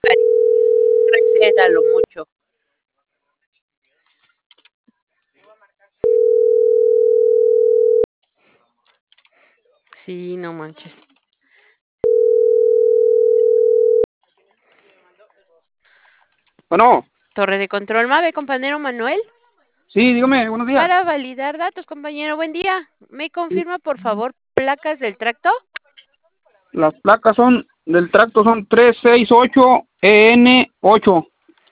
Recédalo mucho. Sí, no manches. Bueno, Torre de control MAVE, compañero Manuel. sí, dígame, buenos días. Para validar datos, compañero, buen día. ¿Me confirma, por favor, placas del tracto? Las placas son del tracto son 368 EN8.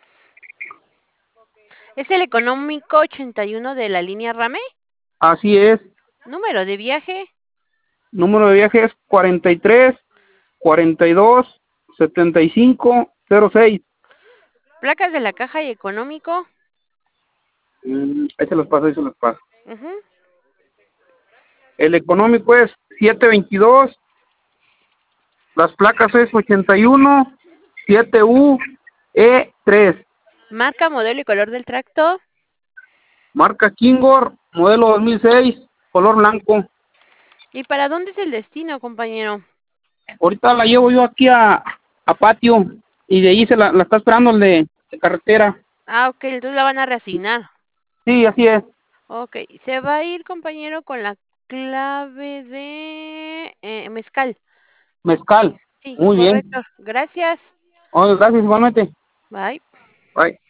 ¿Es el económico 81 de la línea Rame? Así es. ¿Número de viaje? Número de viaje es 43 42 75 06. ¿Placas de la caja y económico? Ahí se los paso, ahí se los paso. Ujú. El económico es 722. Las placas es 81 7U E3. Marca, modelo y color del tracto. Marca Kingor, modelo 2006, color blanco. ¿Y para dónde es el destino, compañero? Ahorita la llevo yo aquí a patio y de ahí la está esperando el de carretera. Ah, ok, entonces la van a reasignar. Sí, así es. Ok, se va a ir, compañero, con la clave de mezcal. Mezcal. Sí, Muy bien. correcto. Gracias. Oh, gracias igualmente. Bye. Bye.